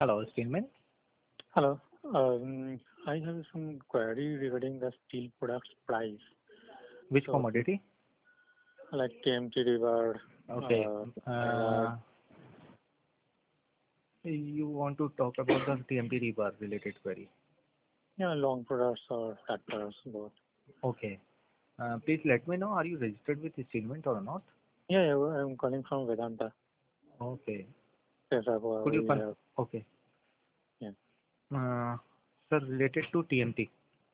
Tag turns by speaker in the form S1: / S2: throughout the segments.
S1: Hello, Stillman.
S2: Hello. I have some query regarding the steel products price.
S1: Which
S2: So,
S1: commodity?
S2: like TMT River,
S1: Okay.
S2: Mewar,
S1: You want to talk about the TMT rebar related query.
S2: yeah, long products or flat products, both.
S1: Okay. Please let me know, are you registered with Stillman or not?
S2: Yeah, I'm calling from Vedanta.
S1: Okay.
S2: Yes,
S1: Could you
S2: we have,
S1: okay.
S2: yeah.
S1: Uh, Sir, related to TMT,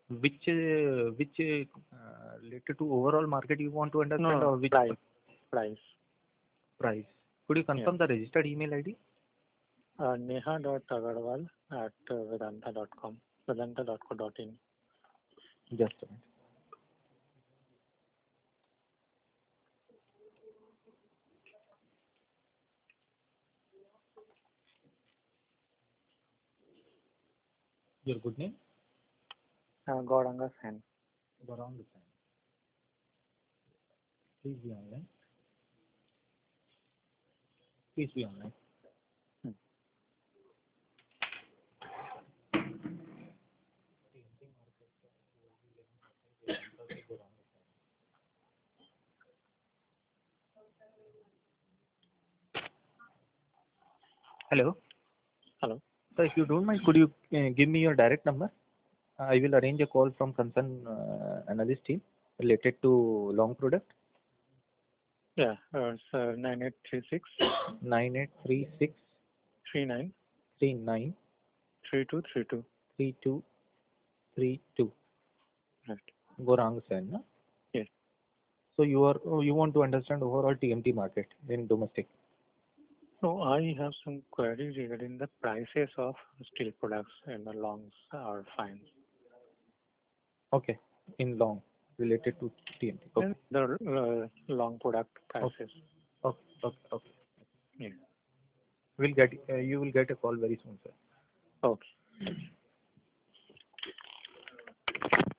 S1: which related to overall market you want to
S2: No,
S1: understand
S2: no,
S1: or which
S2: price.
S1: price? Could you
S2: Yeah.
S1: confirm the registered email ID?
S2: Neha.agarwal at vedanta.com, vedanta.co.in.
S1: Just a minute. Your good name?
S2: Gauranga Sen.
S1: Gaurang. Please be online. Please be online.
S2: Hmm.
S1: Hello.
S2: Hello.
S1: So if you don't mind, could you give me your direct number? I will arrange a call from concern analyst team related to long product
S2: Yeah, it's 9836
S1: 9836
S2: 39
S1: 39
S2: 3232.
S1: 3232.
S2: Right.
S1: Gorang Sen. Na?
S2: Yes.
S1: So you want to understand overall TMT market in domestic.
S2: So I have some queries regarding the prices of steel products in the longs or fines
S1: Okay. In long related to TMT.
S2: and
S1: Okay.
S2: the long product
S1: Okay.
S2: prices.
S1: Okay. Okay. Okay.
S2: Yeah.
S1: We'll get you will get a call very soon, sir.
S2: Okay.